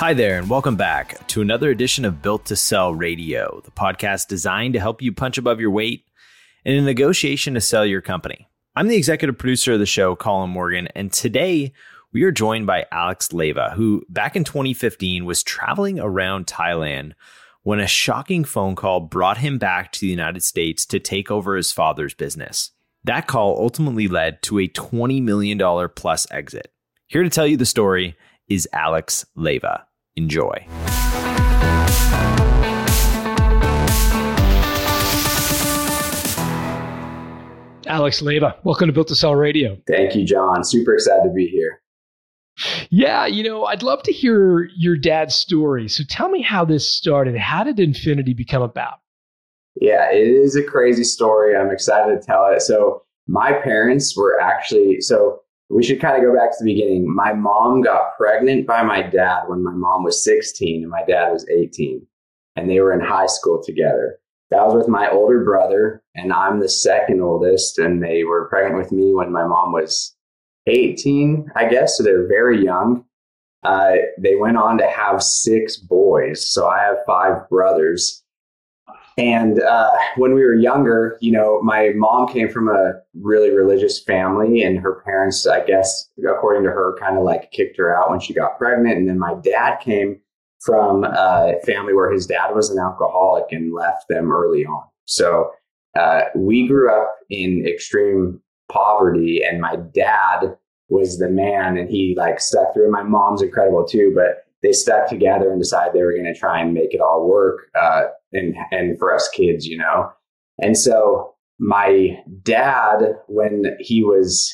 Hi there, and welcome back to another edition of Built to Sell Radio, the podcast designed to help you punch above your weight in a negotiation to sell your company. I'm the executive producer of the show, Colin Morgan, and today we are joined by Alex Leyva, who back in 2015 was traveling around Thailand when a shocking phone call brought him back to the United States to take over his father's business. That call ultimately led to a $20 million plus exit. Here to tell you the story is Alex Leyva. Enjoy. Alex Leyva, welcome to Built to Sell Radio. Thank you, John. Super excited to be here. Yeah, I'd love to hear your dad's story. So tell me how this started. How did Infinity become about? Yeah, it is a crazy story. I'm excited to tell it. So my parents were we should kind of go back to the beginning. My mom got pregnant by my dad when my mom was 16 and my dad was 18, and they were in high school together. That was with my older brother, and I'm the second oldest, and they were pregnant with me when my mom was 18, I guess. So they're very young. They went on to have 6 boys. So I have 5 brothers. And when we were younger, my mom came from a really religious family, and her parents, I guess, according to her, kind of like kicked her out when she got pregnant. And then my dad came from a family where his dad was an alcoholic and left them early on. So we grew up in extreme poverty, and my dad was the man, and he stuck through. My mom's incredible too, but they stuck together and decided they were going to try and make it all work. And for us kids, And so my dad, when he was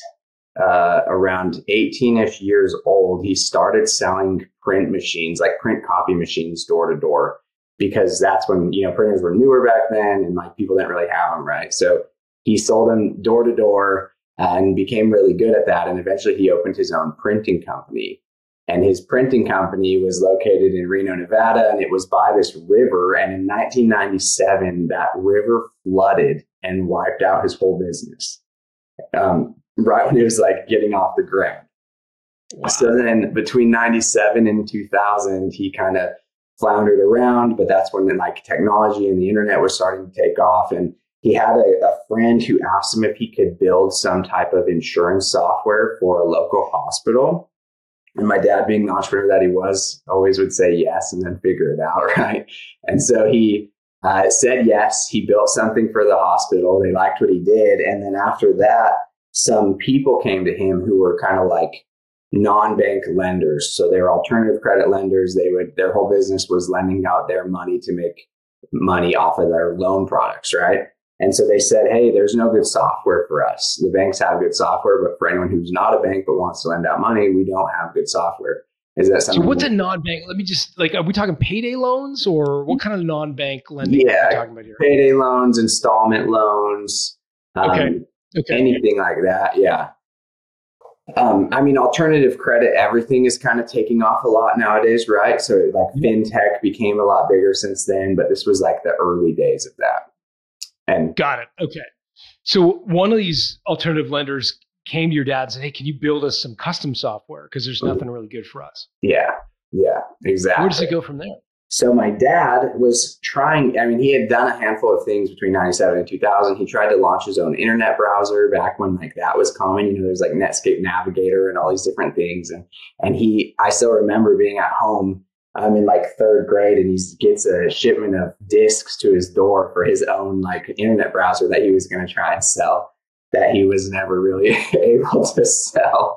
around 18-ish years old, he started selling print machines, like print copy machines, door to door, because that's when, printers were newer back then and people didn't really have them, right? So he sold them door to door and became really good at that. And eventually he opened his own printing company. And his printing company was located in Reno, Nevada, and it was by this river. And in 1997, that river flooded and wiped out his whole business, right when it was getting off the ground. Wow. So then between 97 and 2000, he kind of floundered around, but that's when technology and the internet was starting to take off. And he had a friend who asked him if he could build some type of insurance software for a local hospital. And my dad, being the entrepreneur that he was, always would say yes and then figure it out, right? And so he said yes. He built something for the hospital. They liked what he did. And then after that, some people came to him who were kind of like non-bank lenders. So they were alternative credit lenders. Their whole business was lending out their money to make money off of their loan products, right? And so they said, hey, there's no good software for us. The banks have good software, but for anyone who's not a bank but wants to lend out money, we don't have good software. Is that something? So what's a non-bank? Let me just are we talking payday loans, or what kind of non-bank lending are we talking about here? Payday loans, installment loans, okay. Anything like that. Yeah. Alternative credit, everything is kind of taking off a lot nowadays, right? So fintech became a lot bigger since then, but this was the early days of that. And got it. Okay. So one of these alternative lenders came to your dad and said, hey, can you build us some custom software? Because there's nothing really good for us. Yeah, exactly. Where does it go from there? So my dad was trying, he had done a handful of things between 97 and 2000. He tried to launch his own internet browser back when that was common. There's Netscape Navigator and all these different things. And I still remember being at home. I'm in 3rd grade, and he gets a shipment of discs to his door for his own internet browser that he was going to try and sell, that he was never really able to sell.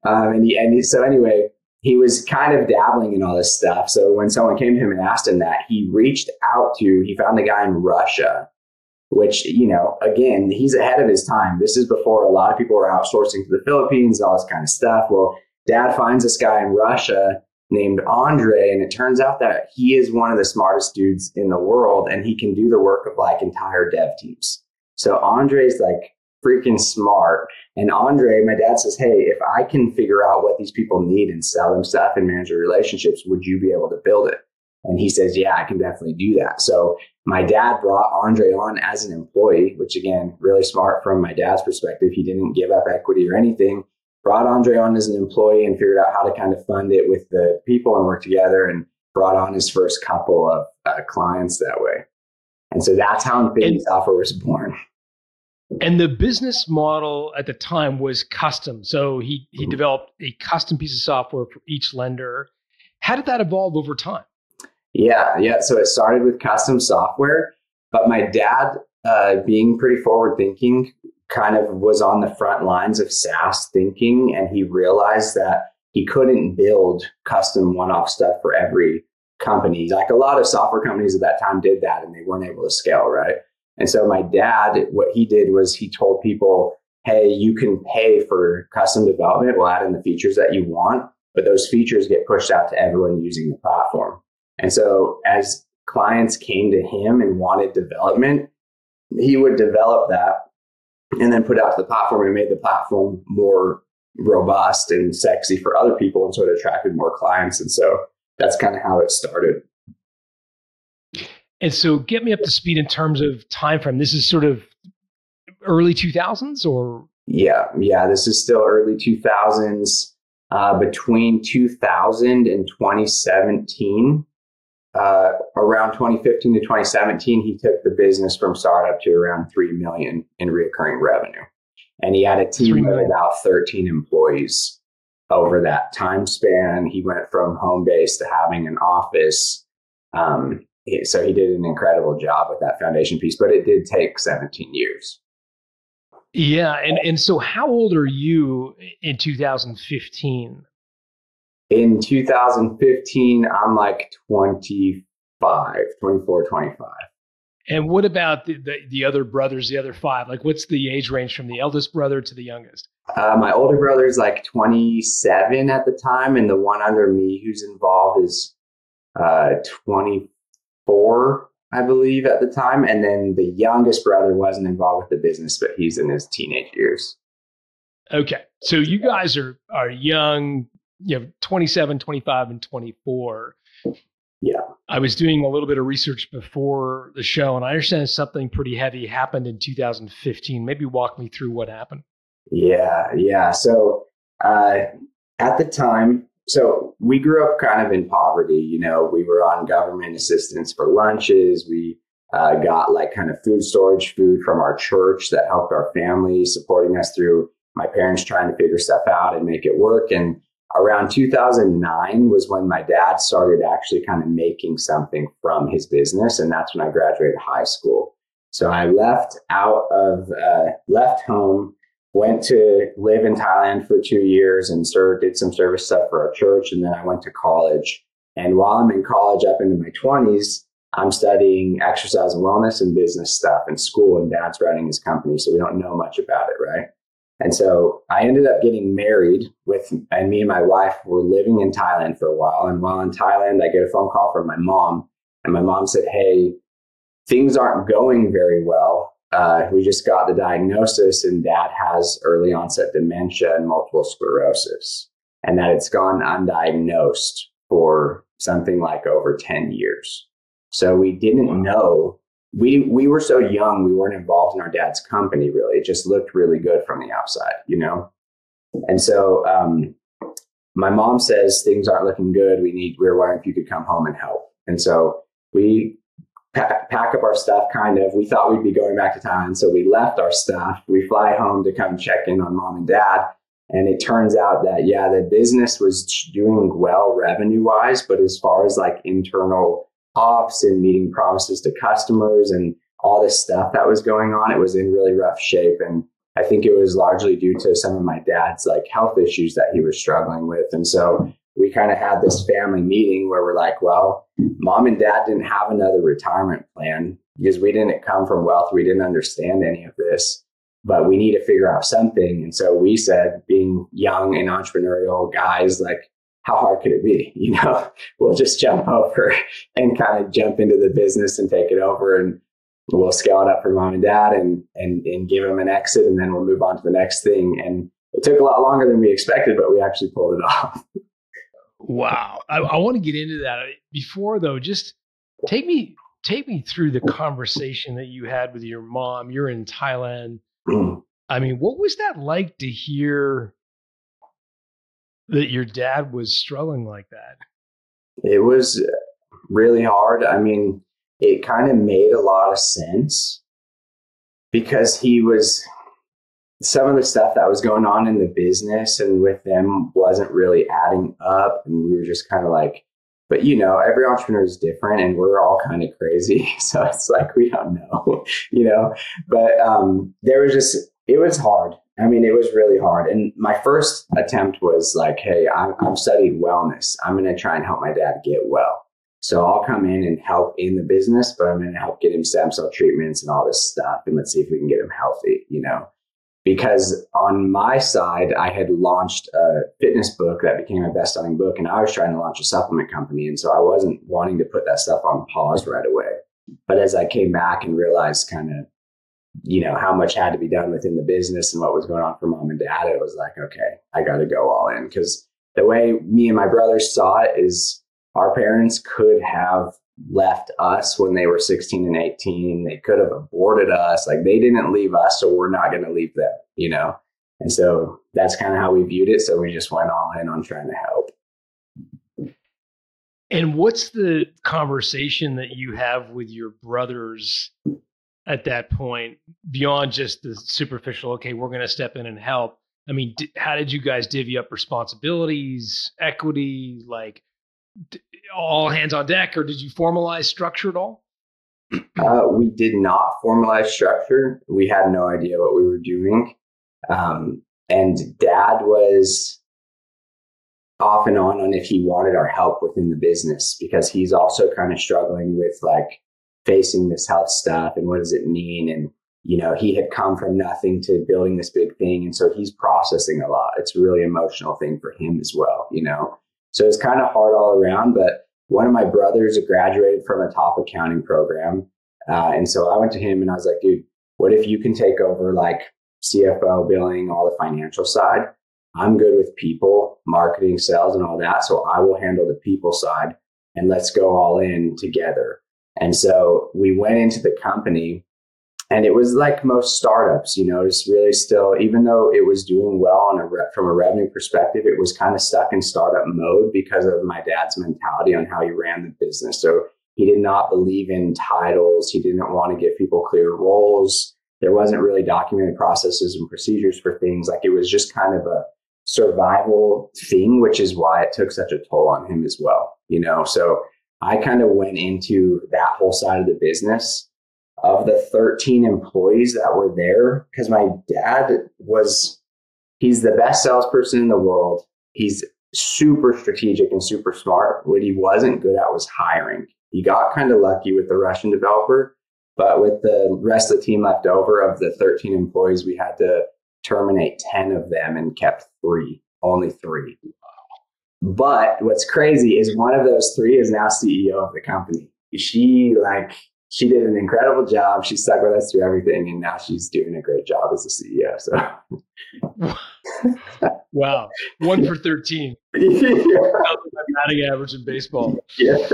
So anyway, he was kind of dabbling in all this stuff. So when someone came to him and asked him that, he found a guy in Russia, which, again, he's ahead of his time. This is before a lot of people were outsourcing to the Philippines, all this kind of stuff. Well, dad finds this guy in Russia named Andre, and it turns out that he is one of the smartest dudes in the world, and he can do the work of entire dev teams. So Andre's freaking smart. And Andre, my dad says, hey, if I can figure out what these people need and sell them stuff and manage their relationships, would you be able to build it? And he says, yeah, I can definitely do that. So my dad brought Andre on as an employee, which again, really smart from my dad's perspective. He didn't give up equity or anything. brought Andre on as an employee and figured out how to kind of fund it with the people and work together, and brought on his first couple of clients that way. And so that's how Infinity Software was born. And the business model at the time was custom. So he developed a custom piece of software for each lender. How did that evolve over time? Yeah. So it started with custom software, but my dad, being pretty forward thinking, kind of was on the front lines of SaaS thinking. And he realized that he couldn't build custom one-off stuff for every company. Like a lot of software companies at that time did that, and they weren't able to scale, right? And so my dad, what he did was he told people, hey, you can pay for custom development. We'll add in the features that you want, but those features get pushed out to everyone using the platform. And so as clients came to him and wanted development, he would develop that and then put it out to the platform, and made the platform more robust and sexy for other people, and so it attracted more clients. And so that's kind of how it started. And so get me up to speed in terms of time frame. This is sort of early 2000s or? Yeah. This is still early 2000s. Between 2000 and 2017, around 2015 to 2017, he took the business from startup to around 3 million in recurring revenue. And he had a team of about 13 employees over that time span. He went from home base to having an office. So he did an incredible job with that foundation piece, but it did take 17 years. Yeah. And so how old are you in 2015? In 2015, I'm like 24, 25. And what about the other brothers, the other five? Like, what's the age range from the eldest brother to the youngest? My older brother's like 27 at the time, and the one under me who's involved is 24, I believe, at the time. And then the youngest brother wasn't involved with the business, but he's in his teenage years. Okay. So you guys are young, 27, 25, and 24. Yeah. I was doing a little bit of research before the show, and I understand something pretty heavy happened in 2015. Maybe walk me through what happened. Yeah. So at the time, so we grew up kind of in poverty. We were on government assistance for lunches. We got like kind of food storage food from our church that helped our family, supporting us through my parents trying to figure stuff out and make it work. And around 2009 was when my dad started actually kind of making something from his business. And that's when I graduated high school. So I left home, went to live in Thailand for 2 years and did some service stuff for our church. And then I went to college. And while I'm in college up into my 20s, I'm studying exercise and wellness and business stuff in school, and dad's running his company. So we don't know much about it, right? And so I ended up getting married and me and my wife were living in Thailand for a while. And while in Thailand, I get a phone call from my mom, and my mom said, hey, things aren't going very well. We just got the diagnosis, and dad has early onset dementia and multiple sclerosis, and that it's gone undiagnosed for something like over 10 years. So we didn't know. We were so young, we weren't involved in our dad's company, really. It just looked really good from the outside, And so my mom says things aren't looking good. We're wondering if you could come home and help. And so we pack up our stuff, kind of. We thought we'd be going back to Thailand, so we left our stuff. We fly home to come check in on mom and dad. And it turns out that, the business was doing well revenue-wise, but as far as like internal ops and meeting promises to customers and all this stuff that was going on, it was in really rough shape. And I think it was largely due to some of my dad's like health issues that he was struggling with. And so we kind of had this family meeting where we're like, well, mom and dad didn't have another retirement plan because we didn't come from wealth. We didn't understand any of this, but we need to figure out something. And so we said, being young and entrepreneurial guys, like, how hard could it be? We'll just jump over and kind of jump into the business and take it over, and we'll scale it up for mom and dad and give them an exit, and then we'll move on to the next thing. And it took a lot longer than we expected, but we actually pulled it off. Wow. I want to get into that. Before though, just take me through the conversation that you had with your mom. You're in Thailand. I mean, what was that like to hear that your dad was struggling like that. It was really hard. I mean, it kind of made a lot of sense because some of the stuff that was going on in the business and with them wasn't really adding up. And we were just kind of like, but every entrepreneur is different and we're all kind of crazy. So it's like, we don't know, but it was hard. I mean, it was really hard. And my first attempt was like, hey, I'm studying wellness. I'm going to try and help my dad get well. So I'll come in and help in the business, but I'm going to help get him stem cell treatments and all this stuff. And let's see if we can get him healthy, because on my side, I had launched a fitness book that became a best-selling book, and I was trying to launch a supplement company. And so I wasn't wanting to put that stuff on pause right away. But as I came back and realized kind of, how much had to be done within the business and what was going on for mom and dad, it was like, okay, I got to go all in. Because the way me and my brothers saw it is our parents could have left us when they were 16 and 18. They could have aborted us. Like, they didn't leave us, so we're not going to leave them, And so that's kind of how we viewed it. So we just went all in on trying to help. And what's the conversation that you have with your brothers at that point, beyond just the superficial, okay, we're going to step in and help? I mean, how did you guys divvy up responsibilities, equity, like all hands on deck, or did you formalize structure at all? We did not formalize structure. We had no idea what we were doing. And dad was off and on if he wanted our help within the business, because he's also kind of struggling with like facing this health stuff and what does it mean. And, he had come from nothing to building this big thing. And so he's processing a lot. It's a really emotional thing for him as well, So it's kind of hard all around. But one of my brothers graduated from a top accounting program. And so I went to him and I was like, dude, what if you can take over like CFO, billing, all the financial side? I'm good with people, marketing, sales, and all that. So I will handle the people side, and let's go all in together. And so we went into the company, and it was like most startups, it's really still, even though it was doing well from a revenue perspective, it was kind of stuck in startup mode because of my dad's mentality on how he ran the business. So he did not believe in titles. He didn't want to give people clear roles. There wasn't really documented processes and procedures for things. Like, it was just kind of a survival thing, which is why it took such a toll on him as well. So I kind of went into that whole side of the business. Of the 13 employees that were there, because my dad he's the best salesperson in the world. He's super strategic and super smart. What he wasn't good at was hiring. He got kind of lucky with the Russian developer, but with the rest of the team left over, of the 13 employees, we had to terminate 10 of them and kept only three. But what's crazy is one of those three is now CEO of the company. She did an incredible job. She stuck with us through everything, and now she's doing a great job as a CEO. So, wow, 1 for 13. Yeah. My batting average in baseball. Yeah.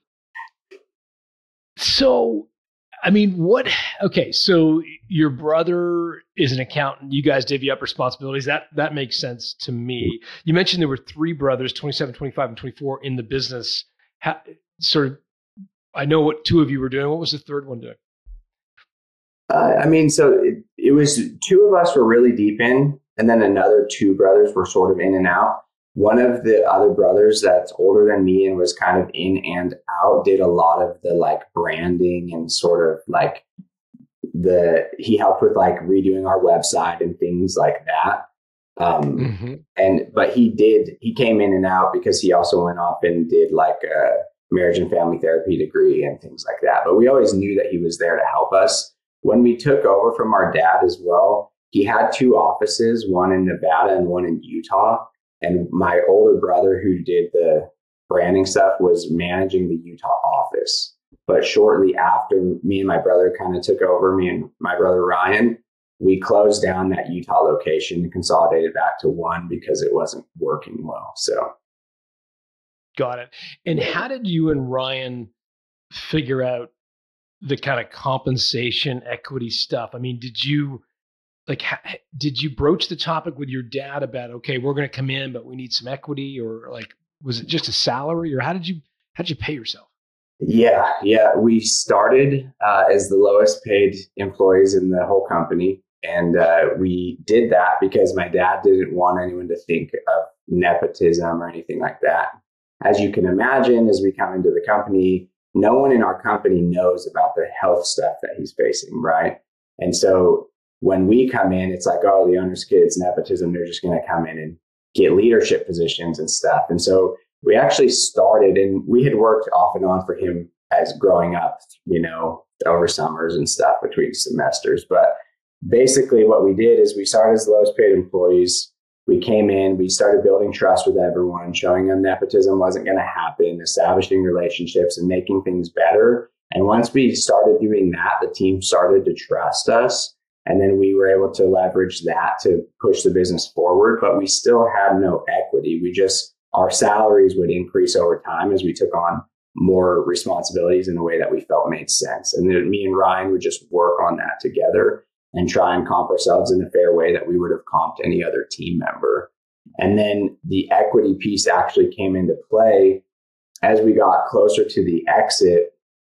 So, I mean, okay, so your brother is an accountant. You guys divvy up responsibilities. That makes sense to me. You mentioned there were 3 brothers, 27, 25, and 24 in the business. I know what 2 of you were doing. What was the third one doing? So it was 2 of us were really deep in, and then another 2 brothers were sort of in and out. One of the other brothers that's older than me and was kind of in and out did a lot of the like branding and sort of like he helped with like redoing our website and things like that. But he came in and out because he also went off and did like a marriage and family therapy degree and things like that. But we always knew that he was there to help us. When we took over from our dad as well, he had 2 offices, one in Nevada and one in Utah. And my older brother, who did the branding stuff, was managing the Utah office. But shortly after me and my brother kind of took over, me and my brother Ryan, we closed down that Utah location and consolidated back to one because it wasn't working well. So. Got it. And how did you and Ryan figure out the kind of compensation equity stuff? I mean, did you like, did you broach the topic with your dad about, okay, we're going to come in, but we need some equity, or like, was it just a salary, or how did you pay yourself? Yeah. We started as the lowest paid employees in the whole company. And we did that because my dad didn't want anyone to think of nepotism or anything like that. As you can imagine, as we come into the company, no one in our company knows about the health stuff that he's facing, right? And so when we come in, it's like, oh, the owner's kids, nepotism, they're just going to come in and get leadership positions and stuff. And so we actually started, and we had worked off and on for him as growing up, over summers and stuff between semesters. But basically what we did is we started as the lowest paid employees. We came in, we started building trust with everyone, showing them nepotism wasn't going to happen, establishing relationships and making things better. And once we started doing that, the team started to trust us. And then we were able to leverage that to push the business forward. But we still had no equity. Our salaries would increase over time as we took on more responsibilities in a way that we felt made sense. And then me and Ryan would just work on that together and try and comp ourselves in a fair way that we would have comped any other team member. And then the equity piece actually came into play as we got closer to the exit.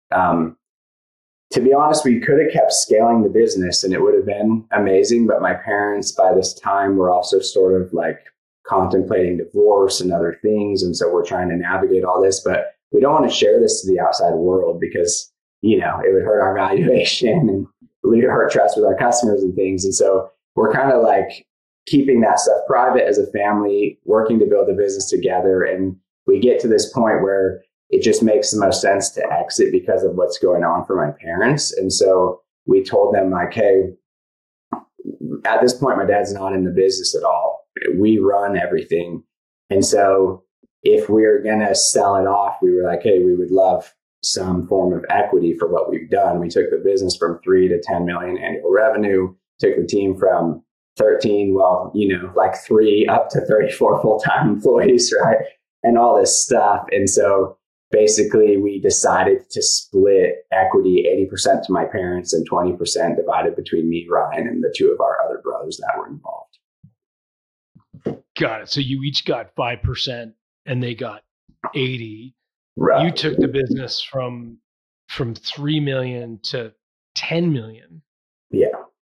To be honest, we could have kept scaling the business and it would have been amazing. But my parents by this time were also sort of like contemplating divorce and other things. And so we're trying to navigate all this, but we don't want to share this to the outside world because, it would hurt our valuation and hurt trust with our customers and things. And so we're kind of like keeping that stuff private as a family, working to build the business together. And we get to this point where it just makes the most sense to exit because of what's going on for my parents. And so we told them like, hey, at this point, my dad's not in the business at all. We run everything. And so if we're going to sell it off, we were like, hey, we would love some form of equity for what we've done. We took the business from 3 to 10 million annual revenue, took the team from 13, 3 up to 34 full-time employees, right? And all this stuff. And so basically we decided to split equity 80% to my parents and 20% divided between me, Ryan, and the two of our other brothers that were involved. Got it. So you each got 5% and they got 80. Right. You took the business from 3 million to 10 million. Yeah.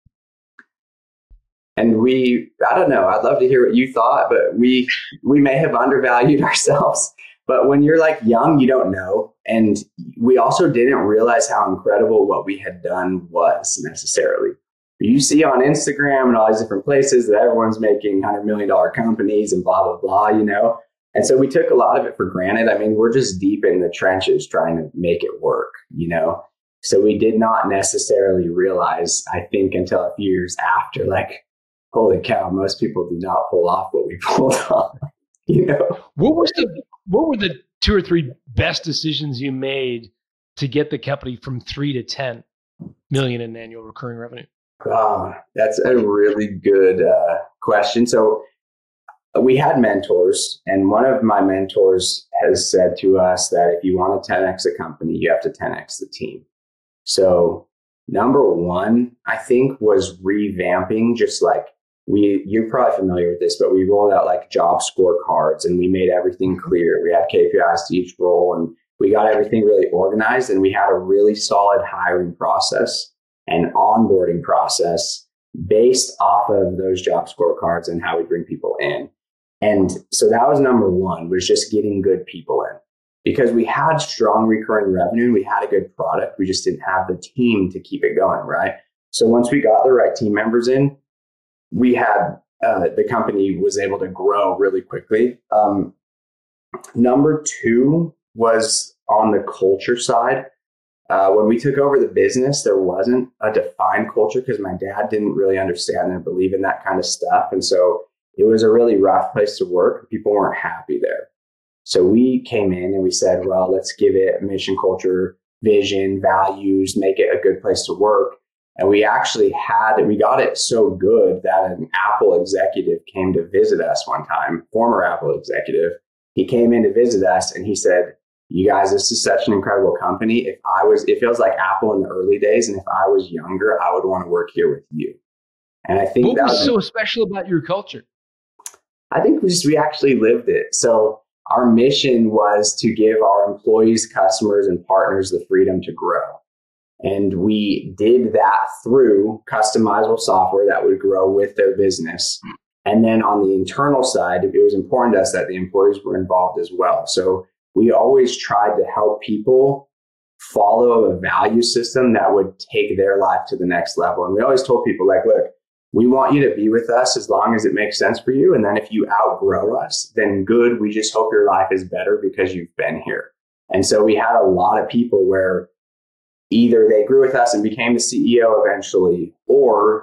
And I don't know, I'd love to hear what you thought, but we may have undervalued ourselves. But when you're like young, you don't know. And we also didn't realize how incredible what we had done was necessarily. You see on Instagram and all these different places that everyone's making $100 million companies and blah, blah, blah, And so we took a lot of it for granted. I mean, we're just deep in the trenches trying to make it work, So we did not necessarily realize, I think, until a few years after, like, holy cow, most people do not pull off what we pulled off, What were the 2 or 3 best decisions you made to get the company from 3 to 10 million in annual recurring revenue? Oh, that's a really good question. So we had mentors, and one of my mentors has said to us that if you want to 10x a company, you have to 10x the team. So number one, I think, was revamping, just like you're probably familiar with this, but we rolled out like job scorecards and we made everything clear. We had KPIs to each role and we got everything really organized, and we had a really solid hiring process and onboarding process based off of those job scorecards and how we bring people in. And so that was number one, was just getting good people in, because we had strong recurring revenue and we had a good product. We just didn't have the team to keep it going, right? So once we got the right team members in, we had the company was able to grow really quickly. Number two was on the culture side. When we took over the business, there wasn't a defined culture because my dad didn't really understand and believe in that kind of stuff. And so it was a really rough place to work. People weren't happy there. So we came in and we said, well, let's give it a mission, culture, vision, values, make it a good place to work. And we actually we got it so good that an Apple executive came to visit us one time, former Apple executive. He came in to visit us and he said, you guys, this is such an incredible company. It feels like Apple in the early days. And if I was younger, I would want to work here with you. And I think what was so special about your culture? I think we actually lived it. So our mission was to give our employees, customers, and partners the freedom to grow. And we did that through customizable software that would grow with their business. And then on the internal side, it was important to us that the employees were involved as well. So we always tried to help people follow a value system that would take their life to the next level. And we always told people, like, look, we want you to be with us as long as it makes sense for you. And then if you outgrow us, then good. We just hope your life is better because you've been here. And so we had a lot of people where either they grew with us and became the CEO eventually, or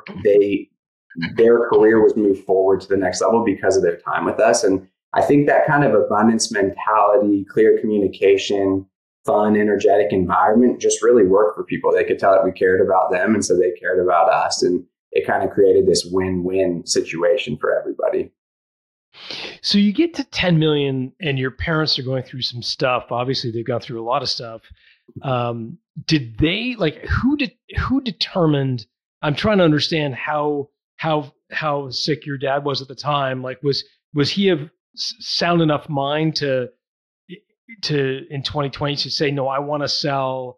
their career was moved forward to the next level because of their time with us. And I think that kind of abundance mentality, clear communication, fun, energetic environment just really worked for people. They could tell that we cared about them, and so they cared about us. And it kind of created this win-win situation for everybody. So you get to 10 million and your parents are going through some stuff. Obviously, they've gone through a lot of stuff. Did they, like, who determined, I'm trying to understand how sick your dad was at the time. Like, was he of sound enough mind to in 2020 to say, no, I want to sell,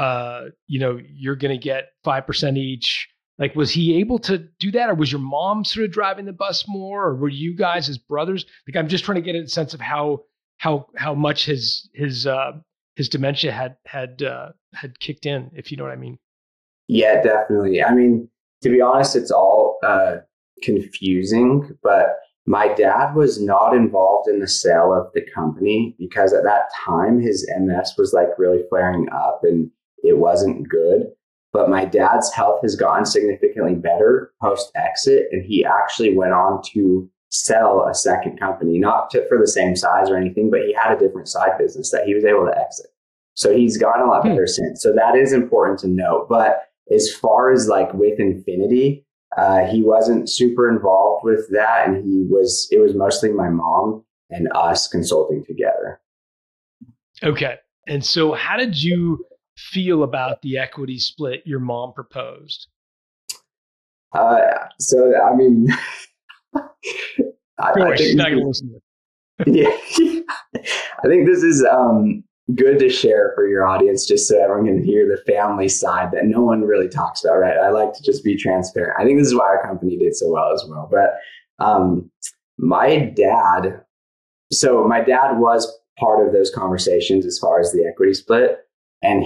you're going to get 5% each. Like, was he able to do that, or was your mom sort of driving the bus more, or were you guys as brothers? Like, I'm just trying to get a sense of how much his dementia had kicked in, if you know what I mean. Yeah, definitely. I mean, to be honest, it's all confusing, but my dad was not involved in the sale of the company because at that time his MS was like really flaring up and it wasn't good. But my dad's health has gotten significantly better post-exit, and he actually went on to sell a second company, not for the same size or anything, but he had a different side business that he was able to exit. So he's gotten a lot better since. So that is important to note. But as far as like with Infinity, he wasn't super involved with that, and it was mostly my mom and us consulting together. Okay. And so how did you feel about the equity split your mom proposed? So, I mean, I think this is good to share for your audience, just so everyone can hear the family side that no one really talks about, right? I like to just be transparent. I think this is why our company did so well as well. But my dad was part of those conversations as far as the equity split. And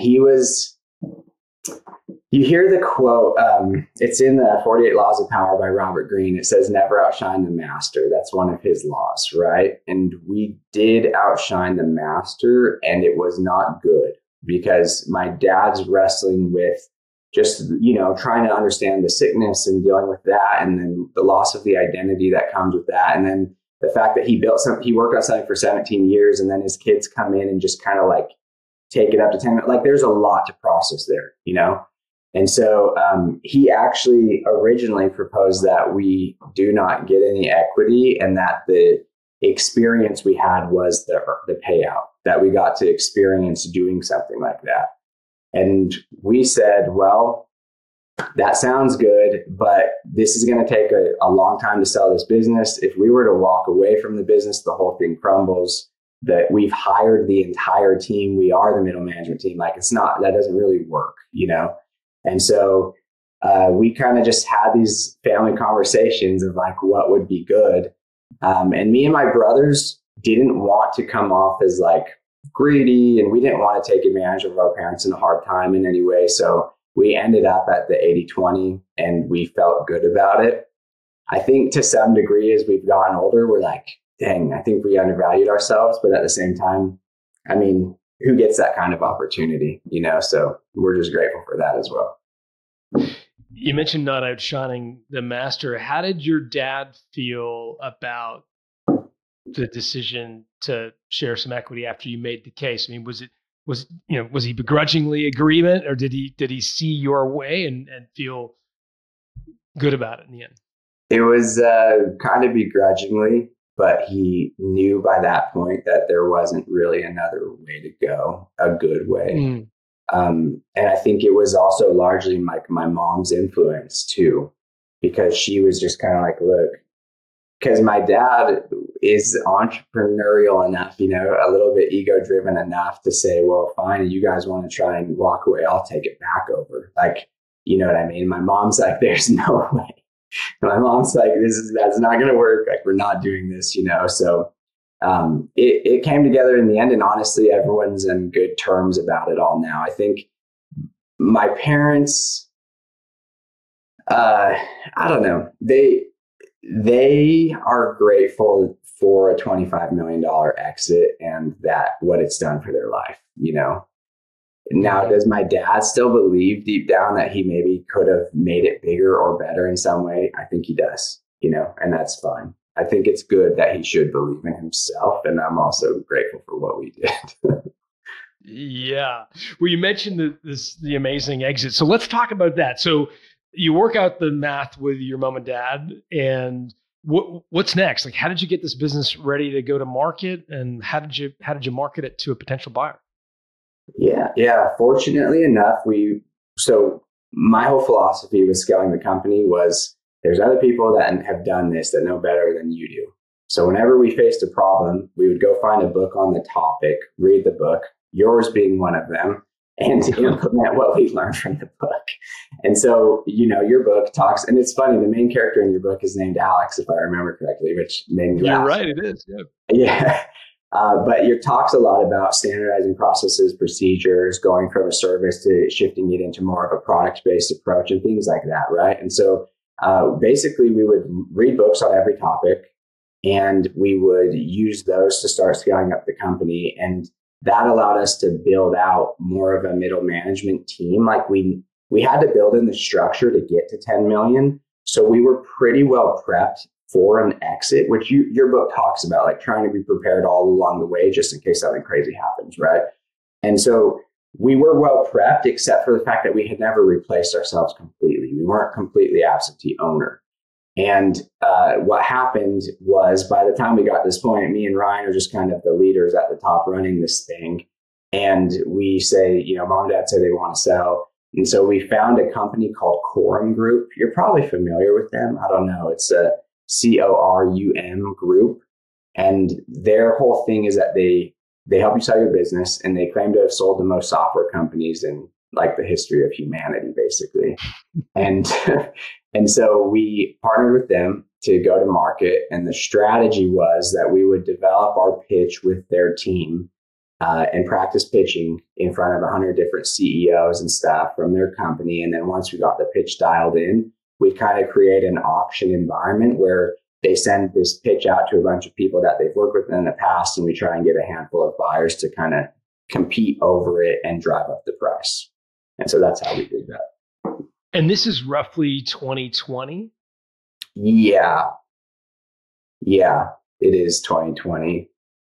you hear the quote, it's in the 48 Laws of Power by Robert Greene. It says, never outshine the master. That's one of his laws, right? And we did outshine the master, and it was not good because my dad's wrestling with just, trying to understand the sickness and dealing with that. And then the loss of the identity that comes with that. And then the fact that he worked on something for 17 years, and then his kids come in and just kind of like take it up to 10. Like, there's a lot to process there, And so he actually originally proposed that we do not get any equity, and that the experience we had was the payout, that we got to experience doing something like that. And we said, well, that sounds good, but this is going to take a long time to sell this business. If we were to walk away from the business, the whole thing crumbles. That we've hired the entire team. We are the middle management team. Like, that doesn't really work, And so we kind of just had these family conversations of like, what would be good. And me and my brothers didn't want to come off as like greedy, and we didn't want to take advantage of our parents in a hard time in any way. So we ended up at the 80-20, and we felt good about it. I think to some degree, as we've gotten older, we're like, dang, I think we undervalued ourselves. But at the same time, I mean, who gets that kind of opportunity, So we're just grateful for that as well. You mentioned not outshining the master. How did your dad feel about the decision to share some equity after you made the case? I mean, was he begrudgingly agreement, or did he see your way and feel good about it in the end? It was kind of begrudgingly. But he knew by that point that there wasn't really another way to go, a good way. And I think it was also largely my mom's influence too, because she was just kind of like, look, because my dad is entrepreneurial enough, you know, a little bit ego driven enough to say, well, fine, you guys want to try and walk away, I'll take it back over. Like, you know what I mean? My mom's like, there's no way. My mom's like, that's not going to work. Like, we're not doing this, you know? So it came together in the end. And honestly, everyone's in good terms about it all now. I think my parents, I don't know, they are grateful for a $25 million exit and that what it's done for their life, you know? Now, does my dad still believe deep down that he maybe could have made it bigger or better in some way? I think he does, you know, and that's fine. I think it's good that he should believe in himself. And I'm also grateful for what we did. Yeah. Well, you mentioned the amazing exit. So let's talk about that. So you work out the math with your mom and dad, and what's next? Like, how did you get this business ready to go to market, and how did you market it to a potential buyer? Yeah. Fortunately enough, so my whole philosophy with scaling the company was there's other people that have done this that know better than you do. So whenever we faced a problem, we would go find a book on the topic, read the book, yours being one of them, and implement what we learned from the book. And so, you know, your book talks, and it's funny, the main character in your book is named Alex, if I remember correctly, which made me laugh. You're right, it is. Yeah. Yeah. But your talks a lot about standardizing processes, procedures, going from a service to shifting it into more of a product-based approach and things like that, right? And so basically we would read books on every topic and we would use those to start scaling up the company. And that allowed us to build out more of a middle management team. Like we had to build in the structure to get to 10 million. So we were pretty well prepped for an exit, which your book talks about, like trying to be prepared all along the way, just in case something crazy happens, right? And so we were well prepped, except for the fact that we had never replaced ourselves completely. We weren't completely absentee owner. And what happened was by the time we got to this point, me and Ryan are just kind of the leaders at the top running this thing. And we say, you know, mom and dad say they want to sell. And so we found a company called Corum Group. You're probably familiar with them. I don't know. It's a CORUM group. And their whole thing is that they help you sell your business, and they claim to have sold the most software companies in like the history of humanity, basically. And so we partnered with them to go to market. And the strategy was that we would develop our pitch with their team and practice pitching in front of 100 different CEOs and staff from their company. And then once we got the pitch dialed in, we kind of create an auction environment where they send this pitch out to a bunch of people that they've worked with in the past, and we try and get a handful of buyers to kind of compete over it and drive up the price. And so that's how we did that. And this is roughly 2020? Yeah, it is 2020.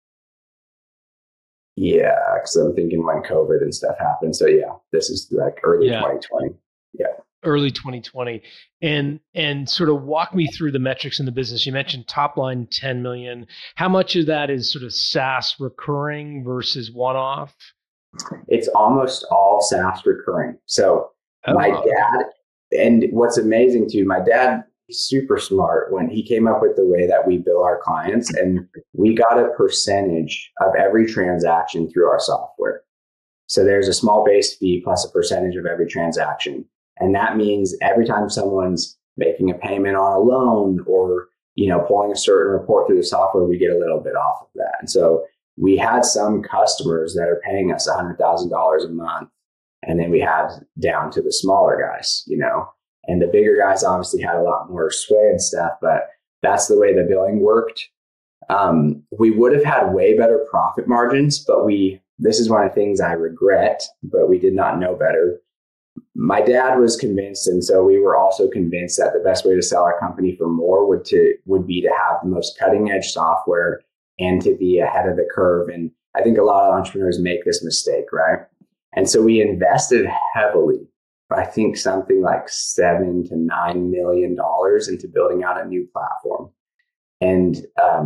Yeah, because I'm thinking when COVID and stuff happened. So yeah, this is like early 2020. Yeah. Early 2020. And sort of walk me through the metrics in the business. You mentioned top line 10 million. How much of that is sort of SaaS recurring versus one-off? It's almost all SaaS recurring. So my dad, and what's amazing too, my dad, he's super smart when he came up with the way that we bill our clients, and we got a percentage of every transaction through our software. So there's a small base fee plus a percentage of every transaction. And that means every time someone's making a payment on a loan or, you know, pulling a certain report through the software, we get a little bit off of that. And so we had some customers that are paying us $100,000 a month. And then we had down to the smaller guys, you know, and the bigger guys obviously had a lot more sway and stuff, but that's the way the billing worked. We would have had way better profit margins, but this is one of the things I regret, but we did not know better. My dad was convinced, and so we were also convinced that the best way to sell our company for more would be to have the most cutting edge software and to be ahead of the curve. And I think a lot of entrepreneurs make this mistake, right? And so we invested heavily, I think something like $7 to $9 million into building out a new platform. And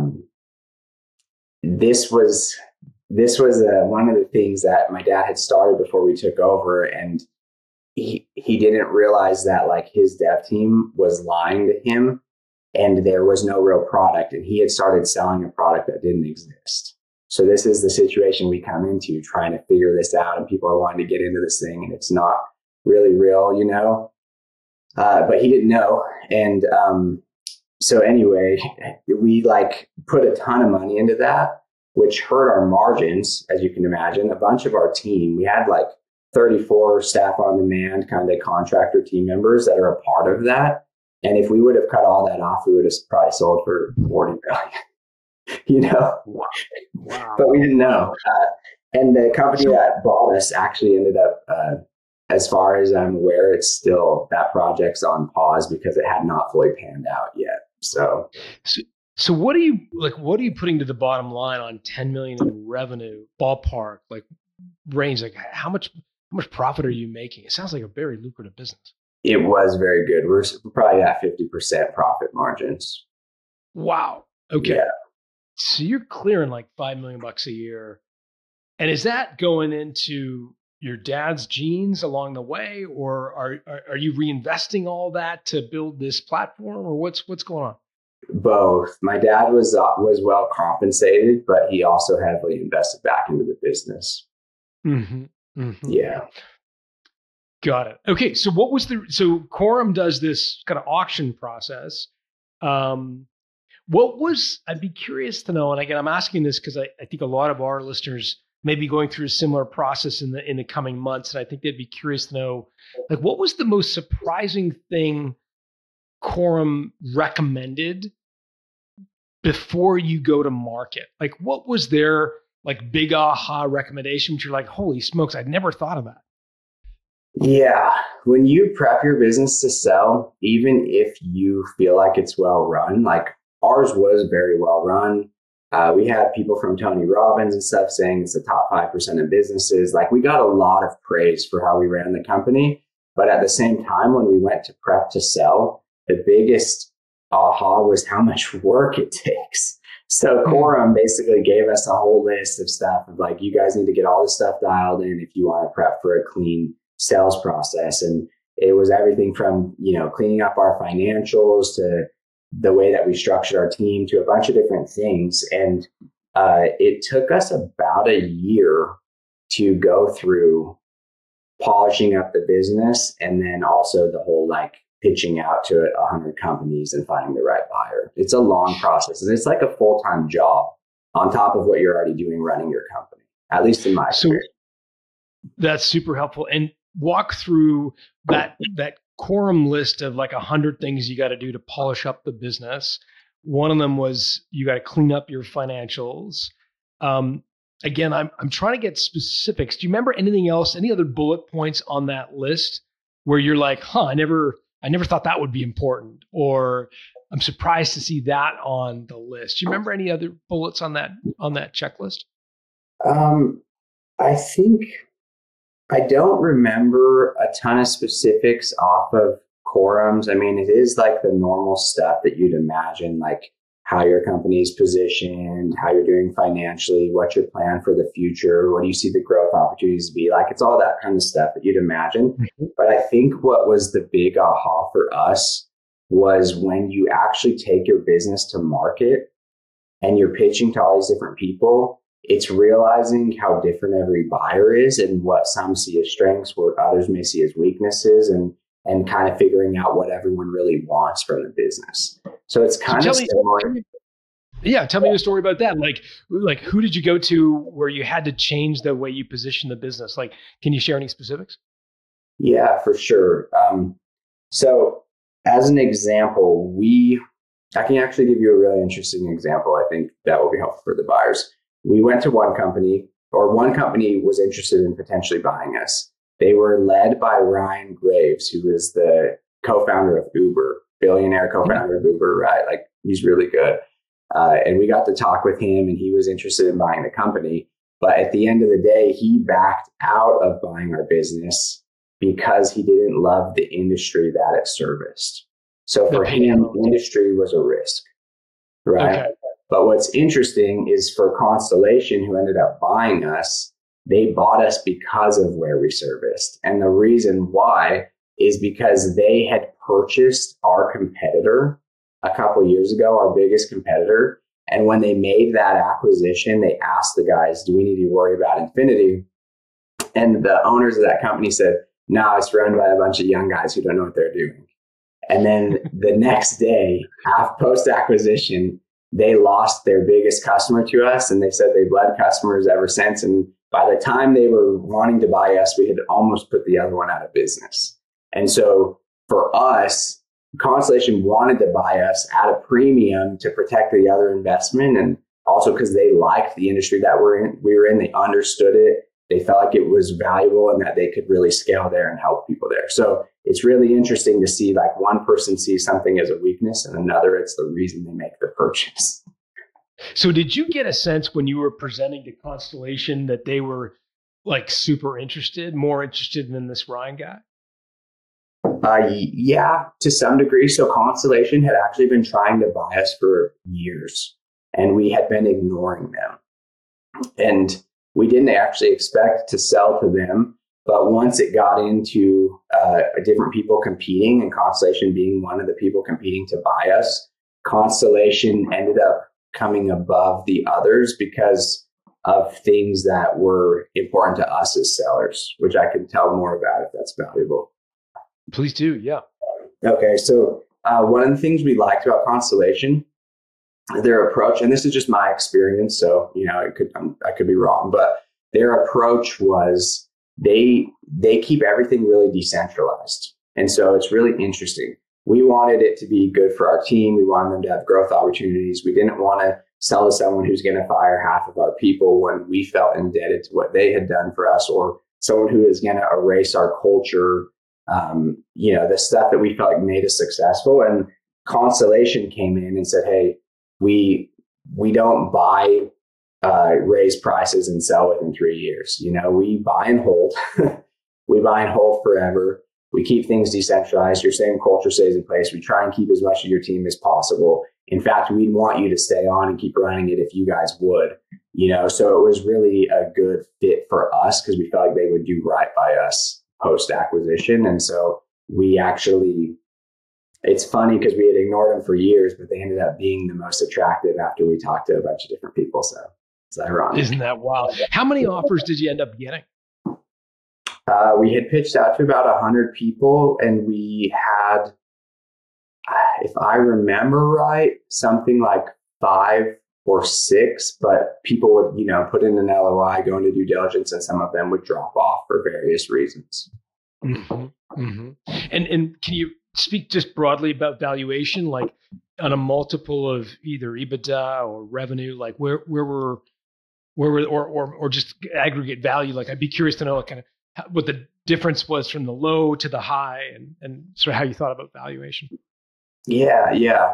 this was one of the things that my dad had started before we took over. And he didn't realize that like his dev team was lying to him and there was no real product, and he had started selling a product that didn't exist. So this is the situation we come into, trying to figure this out, and people are wanting to get into this thing and it's not really real, you know? But he didn't know. And so anyway, we like put a ton of money into that, which hurt our margins, as you can imagine. A bunch of our team, we had like 34 staff on demand kind of contractor team members that are a part of that. And if we would have cut all that off, we would have probably sold for 40 million, you know? Wow. But we didn't know. And the company that bought us actually ended up, as far as I'm aware, it's still, that project's on pause because it had not fully panned out yet. So what are you putting to the bottom line on 10 million in revenue, ballpark, like range, like how much profit are you making? It sounds like a very lucrative business. It was very good. We're probably at 50% profit margins. Wow. Okay. Yeah. So you're clearing like $5 million a year. And is that going into your dad's genes along the way, or are you reinvesting all that to build this platform, or what's going on? Both. My dad was well compensated, but he also heavily invested back into the business. Mm-hmm. Mm-hmm. Yeah. Got it. Okay. So Quorum does this kind of auction process. I'd be curious to know, and again, I'm asking this because I think a lot of our listeners may be going through a similar process in the coming months. And I think they'd be curious to know, like, what was the most surprising thing Quorum recommended before you go to market? Like, what was their like big aha recommendation, which you're like, holy smokes, I'd never thought of that? Yeah. When you prep your business to sell, even if you feel like it's well run, like ours was very well run. We had people from Tony Robbins and stuff saying it's the top 5% of businesses. Like, we got a lot of praise for how we ran the company. But at the same time, when we went to prep to sell, the biggest aha was how much work it takes. So Quorum basically gave us a whole list of stuff of like, you guys need to get all this stuff dialed in if you want to prep for a clean sales process. And it was everything from, you know, cleaning up our financials to the way that we structured our team to a bunch of different things. And it took us about a year to go through polishing up the business, and then also the whole like pitching out to 100 companies and finding the right buyer. It's a long process, and it's like a full-time job on top of what you're already doing running your company, at least in my experience. That's super helpful. And walk through that Quorum list of like 100 things you got to do to polish up the business. One of them was you got to clean up your financials. Again, I'm trying to get specifics. Do you remember anything else, any other bullet points on that list where you're like, I never thought that would be important, or I'm surprised to see that on the list? Do you remember any other bullets on that checklist? I think I don't remember a ton of specifics off of Quorums. I mean, it is like the normal stuff that you'd imagine, like how your company's positioned, how you're doing financially, what's your plan for the future, what do you see the growth opportunities be like? It's all that kind of stuff that you'd imagine. Mm-hmm. But I think what was the big aha for us was when you actually take your business to market and you're pitching to all these different people, it's realizing how different every buyer is and what some see as strengths, what others may see as weaknesses, and kind of figuring out what everyone really wants from the business. So it's kind of similar. Yeah, tell me a story about that. Like who did you go to where you had to change the way you position the business? Like, can you share any specifics? Yeah, for sure. So as an example, I can actually give you a really interesting example. I think that will be helpful for the buyers. We went to one company was interested in potentially buying us. They were led by Ryan Graves, who is the co-founder of Uber, billionaire co-founder of Uber, right? Like, he's really good. And we got to talk with him, and he was interested in buying the company. But at the end of the day, he backed out of buying our business because he didn't love the industry that it serviced. So for him, industry was a risk, right? Okay. But what's interesting is for Constellation, who ended up buying us, they bought us because of where we serviced. And the reason why is because they had purchased our competitor a couple years ago, our biggest competitor. And when they made that acquisition, they asked the guys, do we need to worry about Infinity? And the owners of that company said, no, it's run by a bunch of young guys who don't know what they're doing. And then the next day, post-acquisition, they lost their biggest customer to us. And they said they've led customers ever since. And by the time they were wanting to buy us, we had almost put the other one out of business. And so for us, Constellation wanted to buy us at a premium to protect the other investment. And also because they liked the industry that we were in, they understood it. They felt like it was valuable and that they could really scale there and help people there. So it's really interesting to see like one person sees something as a weakness and another, it's the reason they make the purchase. So did you get a sense when you were presenting to Constellation that they were like super interested, more interested than this Ryan guy? Yeah, to some degree. So Constellation had actually been trying to buy us for years and we had been ignoring them. And we didn't actually expect to sell to them. But once it got into different people competing and Constellation being one of the people competing to buy us, Constellation ended up coming above the others because of things that were important to us as sellers, which I can tell more about if that's valuable. Please do, yeah. Okay, so one of the things we liked about Constellation, their approach, and this is just my experience, so I could be wrong, but their approach was they keep everything really decentralized, and so it's really interesting. We wanted it to be good for our team. We wanted them to have growth opportunities. We didn't want to sell to someone who's going to fire half of our people when we felt indebted to what they had done for us, or someone who is going to erase our culture. The stuff that we felt like made us successful. And Constellation came in and said, hey, we don't buy, raise prices and sell within 3 years. We buy and hold. We buy and hold forever. We keep things decentralized. Your same culture stays in place. We try and keep as much of your team as possible. In fact, we'd want you to stay on and keep running it if you guys would, so it was really a good fit for us because we felt like they would do right by us post-acquisition. And so we actually, it's funny because we had ignored them for years, but they ended up being the most attractive after we talked to a bunch of different people. So it's ironic. Isn't that wild? How many offers did you end up getting? We had pitched out to about 100 people and we had, if I remember right, something like 5 or 6, but people would, put in an LOI, go into due diligence, and some of them would drop off for various reasons. Mm-hmm. Mm-hmm. And can you speak just broadly about valuation, like on a multiple of either EBITDA or revenue, like where were or just aggregate value? Like I'd be curious to know kind of what the difference was from the low to the high and sort of how you thought about valuation. Yeah.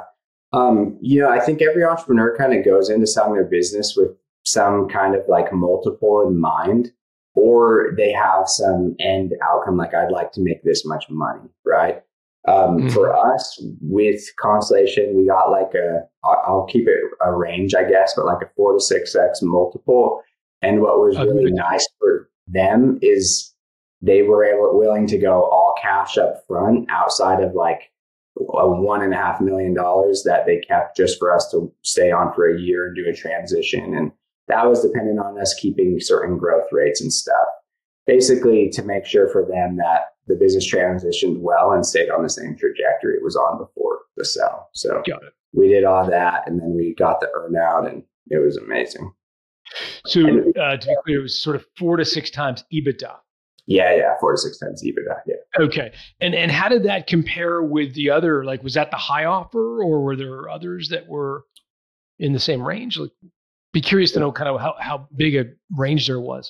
I think every entrepreneur kind of goes into selling their business with some kind of like multiple in mind, or they have some end outcome, like I'd like to make this much money, right? For us with Constellation, we got like I'll keep it a range, I guess, but like a 4 to 6x multiple. And what was really nice for them is they were willing to go all cash up front outside of like $1.5 million that they kept just for us to stay on for a year and do a transition. And that was dependent on us keeping certain growth rates and stuff, basically to make sure for them that the business transitioned well and stayed on the same trajectory it was on before the sell. So we did all that and then we got the earnout and it was amazing. So to be clear, it was sort of 4 to 6 times EBITDA. Yeah, 4 to 6 times EBITDA. Yeah. Okay. And how did that compare with the other? Like, was that the high offer, or were there others that were in the same range? Like, be curious to know kind of how big a range there was.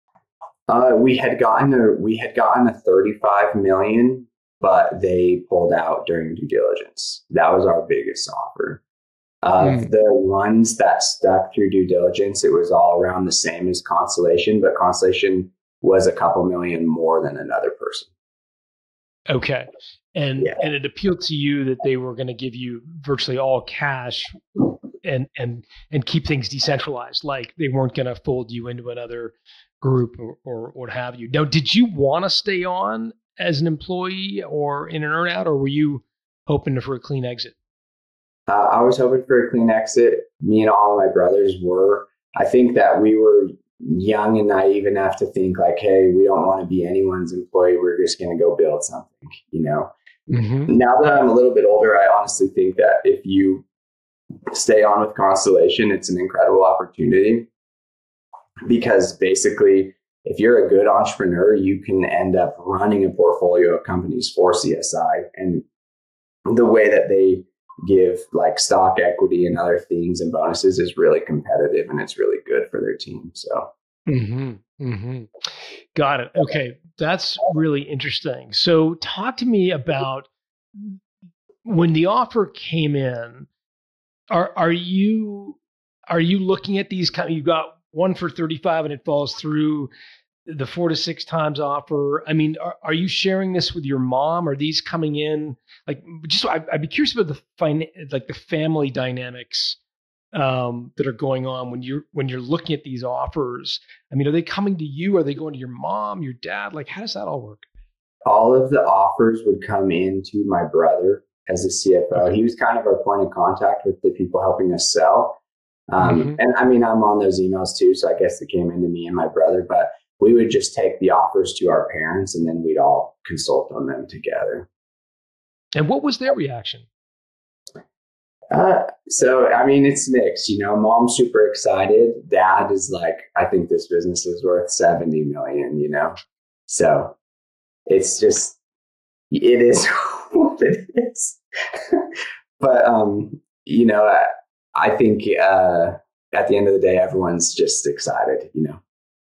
We had gotten a 35 million, but they pulled out during due diligence. That was our biggest offer. The ones that stuck through due diligence, it was all around the same as Constellation, but Constellation was a couple million more than another person. Okay. And it appealed to you that they were going to give you virtually all cash and keep things decentralized. Like they weren't going to fold you into another group or what have you. Now, did you want to stay on as an employee or in an earn out, or were you hoping for a clean exit? I was hoping for a clean exit. Me and all my brothers were. I think that we were young and naive enough to think like, hey, we don't want to be anyone's employee. We're just going to go build something, you know? Mm-hmm. Now that I'm a little bit older, I honestly think that if you stay on with Constellation, it's an incredible opportunity, because basically if you're a good entrepreneur, you can end up running a portfolio of companies for CSI, and the way that they give like stock equity and other things and bonuses is really competitive, and it's really good for their team. So got it. Okay, that's really interesting. So talk to me about when the offer came in. Are you looking at these kind of, you got one for 35 and it falls through, the 4 to 6 times offer? I mean, are you sharing this with your mom? Are these coming in like, just I'd be curious about the family dynamics that are going on when you're looking at these offers. I mean, are they coming to you? Are they going to your mom, your dad? Like, how does that all work? All of the offers would come into my brother as a CFO. Okay. He was kind of our point of contact with the people helping us sell. And I mean, I'm on those emails too, so I guess it came into me and my brother, but we would just take the offers to our parents and then we'd all consult on them together. And what was their reaction? So, I mean, it's mixed, you know. Mom's super excited. Dad is like, I think this business is worth 70 million, you know? So it's just, it is what it is. But, you know, I think at the end of the day, everyone's just excited, you know.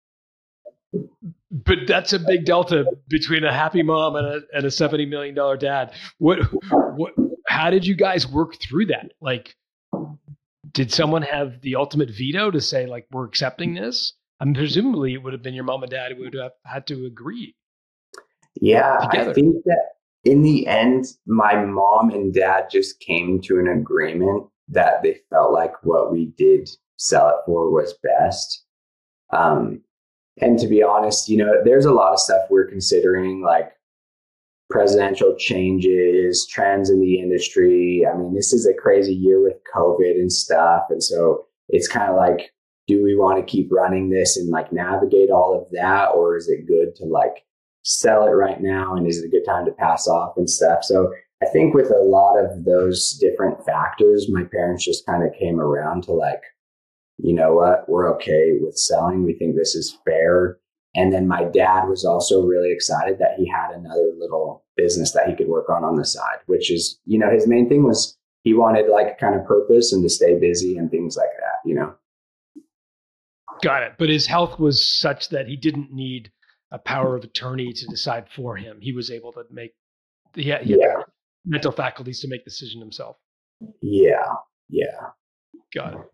But that's a big delta between a happy mom and a $70 million dad. How did you guys work through that? Like, did someone have the ultimate veto to say, like, we're accepting this? I mean, presumably it would have been your mom and dad who would have had to agree. Yeah, together. I think that in the end, my mom and dad just came to an agreement that they felt like what we did sell it for was best. And to be honest, you know, there's a lot of stuff we're considering, like presidential changes, trends in the industry. I mean, this is a crazy year with COVID and stuff. And so it's kind of like, do we want to keep running this and like navigate all of that? Or is it good to like sell it right now? And is it a good time to pass off and stuff? So I think with a lot of those different factors, my parents just kind of came around to like, you know what, we're okay with selling. We think this is fair. And then my dad was also really excited that he had another little business that he could work on the side, which is, you know, his main thing was he wanted like kind of purpose and to stay busy and things like that, you know. Got it. But his health was such that he didn't need a power of attorney to decide for him. He was able to make, he had the mental faculties to make the decision himself. Yeah. Got it.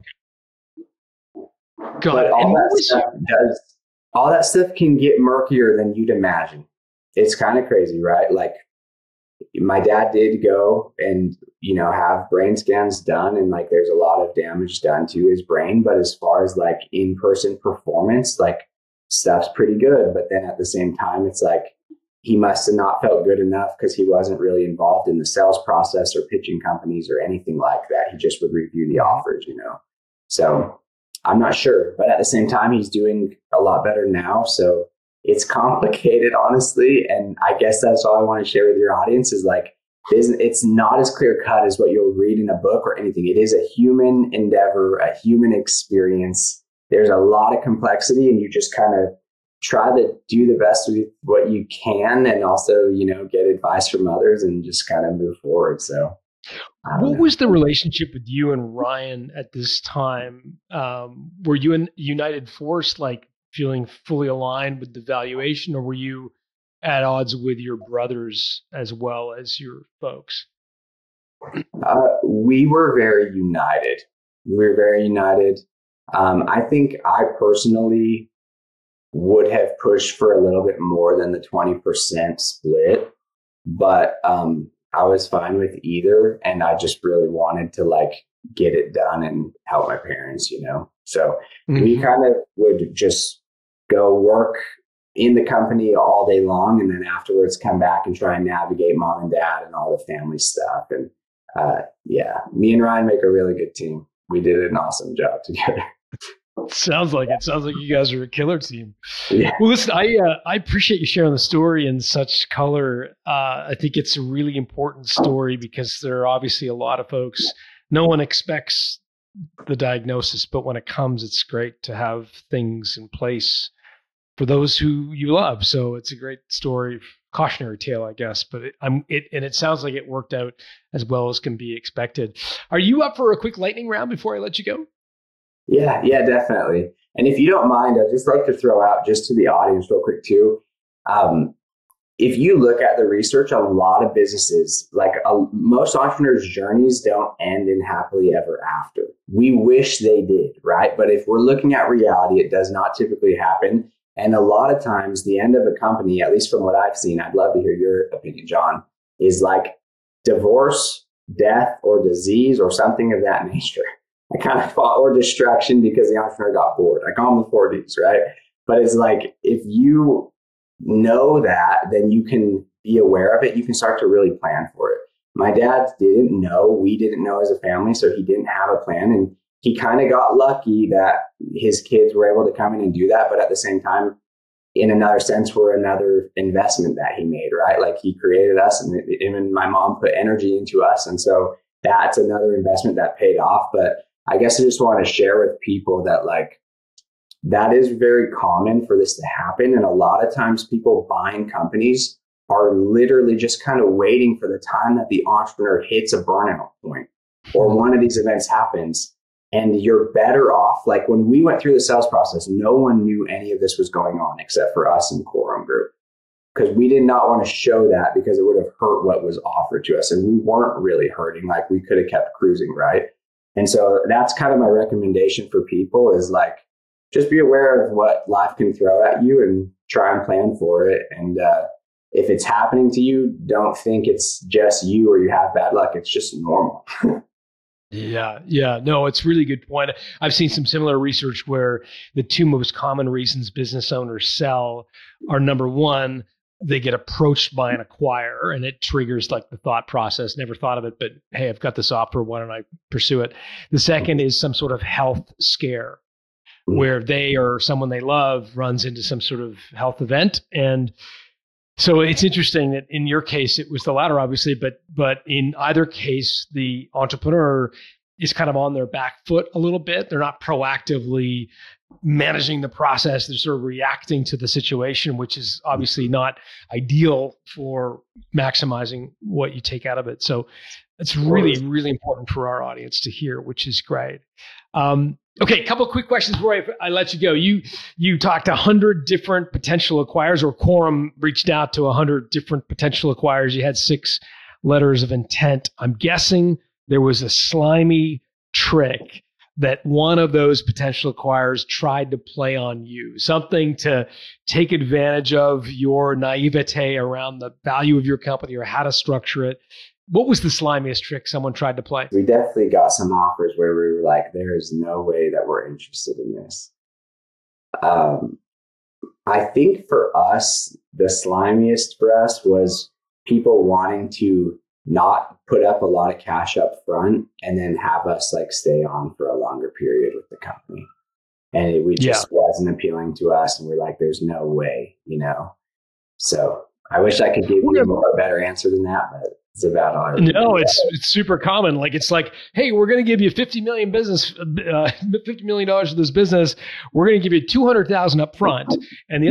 But all that stuff can get murkier than you'd imagine. It's kind of crazy, right? Like my dad did go and, you know, have brain scans done, and like there's a lot of damage done to his brain. But as far as like in-person performance, like stuff's pretty good. But then at the same time, it's like he must have not felt good enough because he wasn't really involved in the sales process or pitching companies or anything like that. He just would review the offers, you know. So I'm not sure, but at the same time, he's doing a lot better now. So it's complicated, honestly. And I guess that's all I want to share with your audience is like, it's not as clear cut as what you'll read in a book or anything. It is a human endeavor, a human experience. There's a lot of complexity, and you just kind of try to do the best with what you can, and also, you know, get advice from others and just kind of move forward. So what was the relationship with you and Ryan at this time? Were you in united force, like feeling fully aligned with the valuation, or were you at odds with your brothers as well as your folks? We were very united. I think I personally would have pushed for a little bit more than the 20% split, but I was fine with either. And I just really wanted to like get it done and help my parents, So we kind of would just go work in the company all day long, and then afterwards come back and try and navigate mom and dad and all the family stuff. And me and Ryan make a really good team. We did an awesome job together. Sounds like it. Sounds like you guys are a killer team. Yeah. Well, listen, I appreciate you sharing the story in such color. I think it's a really important story because there are obviously a lot of folks. No one expects the diagnosis, but when it comes, it's great to have things in place for those who you love. So it's a great story, cautionary tale, I guess. But it sounds like it worked out as well as can be expected. Are you up for a quick lightning round before I let you go? Yeah, definitely. And if you don't mind, I'd just like to throw out just to the audience real quick too. If you look at the research, a lot of businesses, most entrepreneurs' journeys don't end in happily ever after. We wish they did, right? But if we're looking at reality, it does not typically happen. And a lot of times the end of a company, at least from what I've seen, I'd love to hear your opinion, John, is like divorce, death, or disease, or something of that nature. I kind of thought, or distraction because the entrepreneur got bored. I call them the 4Ds, right? But it's like, if you know that, then you can be aware of it. You can start to really plan for it. My dad didn't know. We didn't know as a family, so he didn't have a plan. And he kind of got lucky that his kids were able to come in and do that. But at the same time, in another sense, we're another investment that he made, right? Like he created us, and him and my mom put energy into us. And so that's another investment that paid off. But I guess I just want to share with people that that is very common for this to happen. And a lot of times people buying companies are literally just kind of waiting for the time that the entrepreneur hits a burnout point or one of these events happens. And you're better off. Like when we went through the sales process, no one knew any of this was going on except for us and Quorum Group, because we did not want to show that because it would have hurt what was offered to us. And we weren't really hurting. Like we could have kept cruising, right? And so that's kind of my recommendation for people is just be aware of what life can throw at you and try and plan for it. And if it's happening to you, don't think it's just you or you have bad luck. It's just normal. Yeah. No, it's a really good point. I've seen some similar research where the two most common reasons business owners sell are, number one, they get approached by an acquirer and it triggers the thought process. Never thought of it, but hey, I've got this offer. Why don't I pursue it? The second is some sort of health scare where they or someone they love runs into some sort of health event. And so it's interesting that in your case, it was the latter, obviously, but in either case, the entrepreneur is kind of on their back foot a little bit. They're not proactively managing the process. They're sort of reacting to the situation, which is obviously not ideal for maximizing what you take out of it. So it's really, really important for our audience to hear, which is great. Okay, a couple of quick questions before I let you go. You talked to 100 different potential acquirers, or Quorum reached out to 100 different potential acquirers. You had 6 letters of intent. I'm guessing there was a slimy trick that one of those potential acquirers tried to play on you, something to take advantage of your naivete around the value of your company or how to structure it. What was the slimiest trick someone tried to play? We definitely got some offers where we were like, there is no way that we're interested in this. I think for us, the slimiest for us was people wanting to not put up a lot of cash up front and then have us stay on for a longer period with the company. And it just wasn't appealing to us. And we're like, there's no way, So I wish I could give you a better answer than that, but it's about all. No, it's super common. It's hey, we're going to give you $50 million of this business. We're going to give you $200,000 up front, and the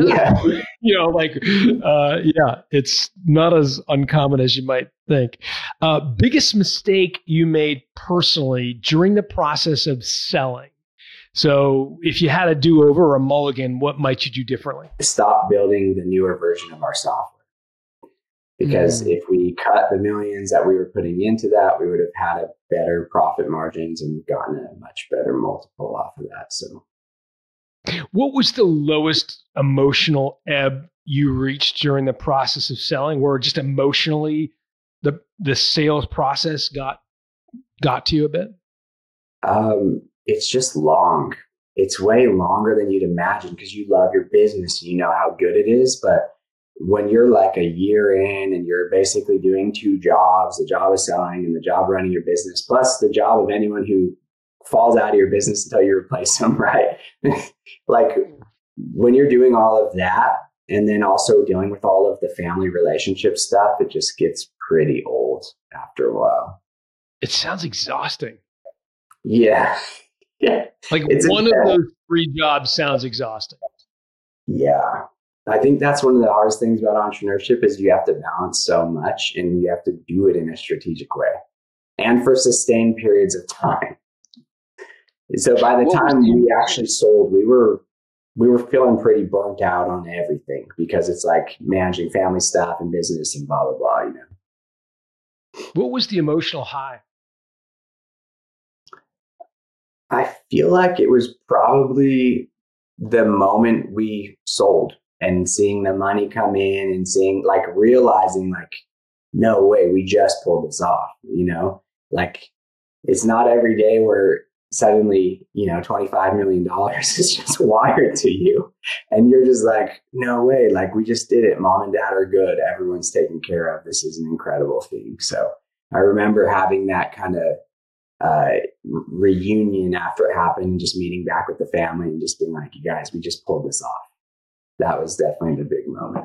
other, it's not as uncommon as you might think. Biggest mistake you made personally during the process of selling. So, if you had a do-over or a mulligan, what might you do differently? Stop building the newer version of our software. Because if we cut the millions that we were putting into that, we would have had a better profit margins and gotten a much better multiple off of that. So, what was the lowest emotional ebb you reached during the process of selling, where just emotionally the sales process got to you a bit? It's just long. It's way longer than you'd imagine because you love your business and you know how good it is. But when you're like a year in and you're basically doing two jobs, the job of selling and the job running your business, plus the job of anyone who falls out of your business until you replace them, right? Like when you're doing all of that and then also dealing with all of the family relationship stuff, it just gets pretty old after a while. It sounds exhausting. Yeah. Yeah. Like one of those three jobs sounds exhausting. Yeah. I think that's one of the hardest things about entrepreneurship is you have to balance so much and you have to do it in a strategic way and for sustained periods of time. So by the time we actually sold, we were feeling pretty burnt out on everything because it's like managing family stuff and business and blah, blah, blah, you know. What was the emotional high? I feel like it was probably the moment we sold and seeing the money come in and seeing like realizing like, no way, we just pulled this off, you know, like it's not every day where suddenly, you know, $25 million is just wired to you. And you're just like, no way, like we just did it. Mom and dad are good. Everyone's taken care of. This is an incredible thing. So I remember having that kind of reunion after it happened, just meeting back with the family and just being like, you guys, we just pulled this off. That was definitely the big moment.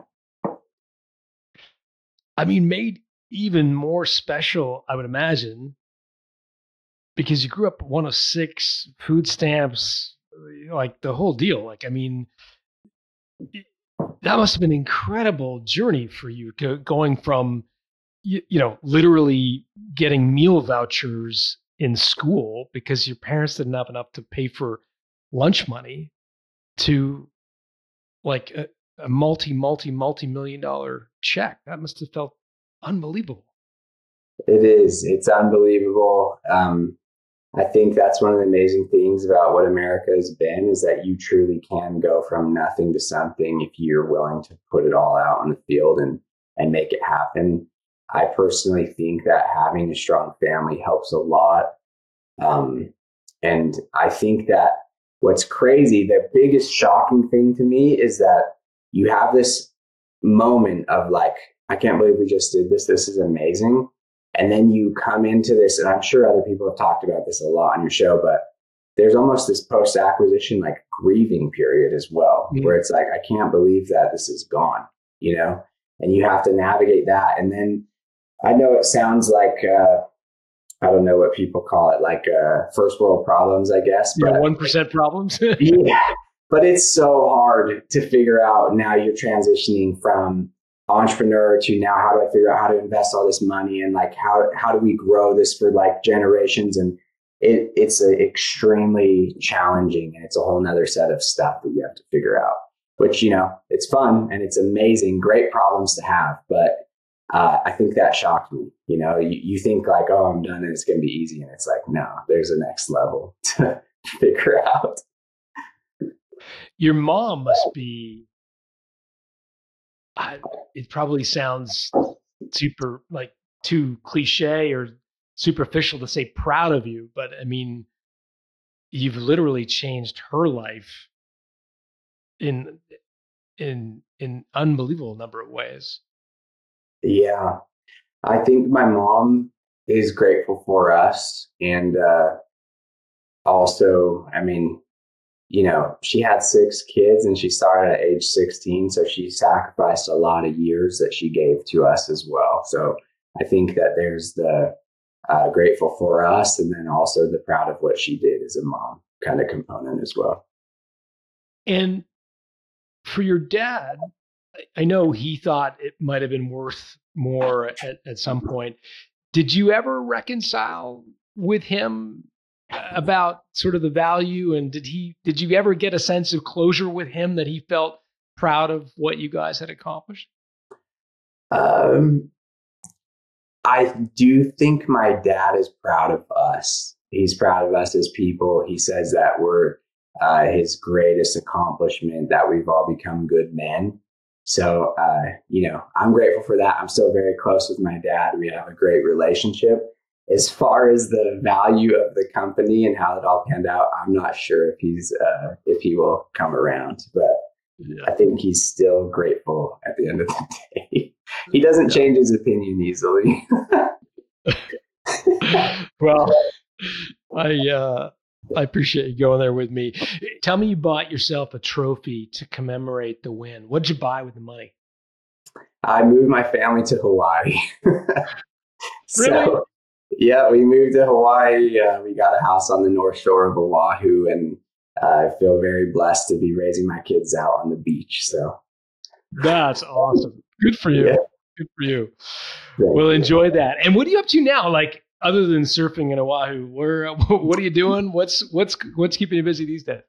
I mean, made even more special, I would imagine, because you grew up one of 6, food stamps, like the whole deal. Like, I mean, that must have been an incredible journey for you going from, you know, literally getting meal vouchers in school because your parents didn't have enough to pay for lunch money to like a multi-million dollar check. That must have felt unbelievable. It is. It's unbelievable. I think that's one of the amazing things about what America has been is that you truly can go from nothing to something if you're willing to put it all out on the field and make it happen. I personally think that having a strong family helps a lot. And I think that what's crazy, the biggest shocking thing to me is that you have this moment of like, I can't believe we just did this. This is amazing. And then you come into this, and I'm sure other people have talked about this a lot on your show, but there's almost this post-acquisition like grieving period as well, where it's like, I can't believe that this is gone, you know, and you have to navigate that. And then I know it sounds like, I don't know what people call it, like first world problems, I guess. But 1% problems. Yeah, but it's so hard to figure out. Now you're transitioning from entrepreneur to now how do I figure out how to invest all this money and like how do we grow this for like generations? And it's extremely challenging, and it's a whole nother set of stuff that you have to figure out, which, you know, it's fun and it's amazing, great problems to have. But I think that shocked me. You know, you think like, oh, I'm done and it's going to be easy. And it's like, no, there's a next level to figure out. Your mom must be, it probably sounds super like too cliche or superficial to say proud of you, but I mean, you've literally changed her life in unbelievable number of ways. Yeah, I think my mom is grateful for us. And also, I mean, you know, she had 6 kids and she started at age 16. So she sacrificed a lot of years that she gave to us as well. So I think that there's the grateful for us, and then also the proud of what she did as a mom kind of component as well. And for your dad, I know he thought it might have been worth more at some point. Did you ever reconcile with him about sort of the value? And did you ever get a sense of closure with him that he felt proud of what you guys had accomplished? I do think my dad is proud of us. He's proud of us as people. He says that we're his greatest accomplishment, that we've all become good men. So, you know, I'm grateful for that. I'm still very close with my dad. We have a great relationship. as far as the value of the company and how it all panned out, I'm not sure if he will come around, but I think he's still grateful at the end of the day. He doesn't change his opinion easily. Well, I appreciate you going there with me. Tell me you bought yourself a trophy to commemorate the win. What'd you buy with the money? I moved my family to Hawaii. Really? Yeah, we moved to Hawaii. We got a house on the North Shore of Oahu, and I feel very blessed to be raising my kids out on the beach. So that's awesome. Good for you. Yeah. Good for you. We'll enjoy that. And what are you up to now? Like, other than surfing in Oahu, what are you doing? What's keeping you busy these days?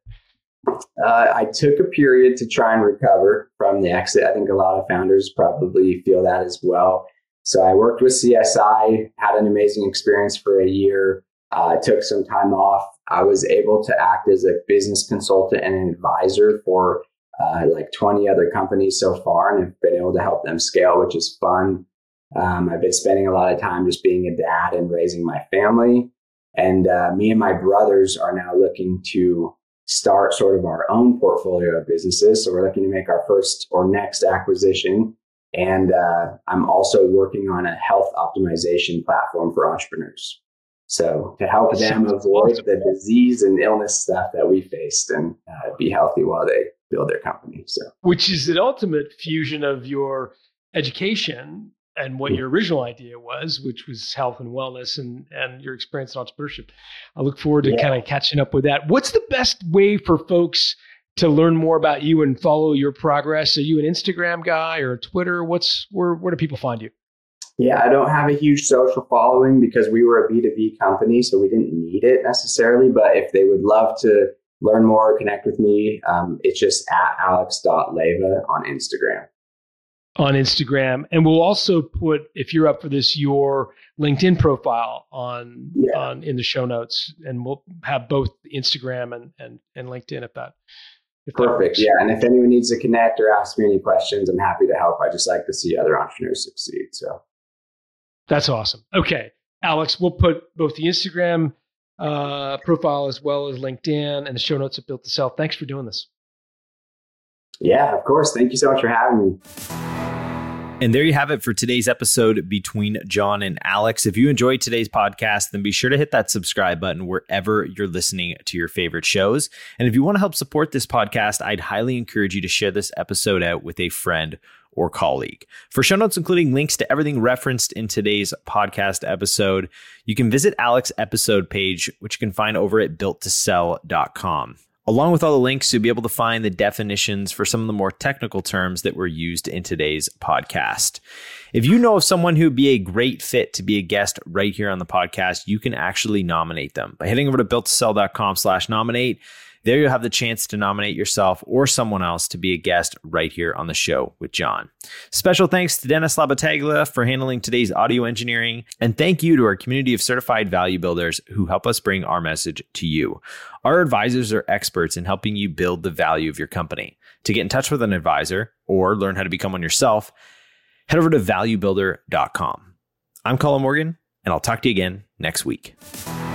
I took a period to try and recover from the exit. I think a lot of founders probably feel that as well. So I worked with CSI, had an amazing experience for a year. Took some time off. I was able to act as a business consultant and an advisor for like 20 other companies so far, and have been able to help them scale, which is fun. I've been spending a lot of time just being a dad and raising my family. And me and my brothers are now looking to start sort of our own portfolio of businesses. So we're looking to make our first or next acquisition. And I'm also working on a health optimization platform for entrepreneurs. So to help them avoid the disease and illness stuff that we faced and be healthy while they build their company. So, which is an ultimate fusion of your education and what your original idea was, which was health and wellness and your experience in entrepreneurship. I look forward to kind of catching up with that. What's the best way for folks to learn more about you and follow your progress? Are you an Instagram guy or a Twitter? Where do people find you? Yeah, I don't have a huge social following because we were a B2B company, so we didn't need it necessarily. But if they would love to learn more, connect with me, it's just at alex.leyva on Instagram. On Instagram. And we'll also put, if you're up for this, your LinkedIn profile on in the show notes. And we'll have both Instagram and LinkedIn if that Perfect. Yeah. And if anyone needs to connect or ask me any questions, I'm happy to help. I just like to see other entrepreneurs succeed. So that's awesome. Okay. Alex, we'll put both the Instagram profile as well as LinkedIn and the show notes at Built to Sell. Thanks for doing this. Yeah, of course. Thank you so much for having me. And there you have it for today's episode between John and Alex. If you enjoyed today's podcast, then be sure to hit that subscribe button wherever you're listening to your favorite shows. And if you want to help support this podcast, I'd highly encourage you to share this episode out with a friend or colleague. For show notes, including links to everything referenced in today's podcast episode, you can visit Alex's episode page, which you can find over at builttosell.com. Along with all the links, you'll be able to find the definitions for some of the more technical terms that were used in today's podcast. If you know of someone who would be a great fit to be a guest right here on the podcast, you can actually nominate them by heading over to builttosell.com/nominate. There you'll have the chance to nominate yourself or someone else to be a guest right here on the show with John. Special thanks to Dennis Labataglia for handling today's audio engineering. And thank you to our community of certified value builders who help us bring our message to you. Our advisors are experts in helping you build the value of your company. To get in touch with an advisor or learn how to become one yourself, head over to valuebuilder.com. I'm Colin Morgan, and I'll talk to you again next week.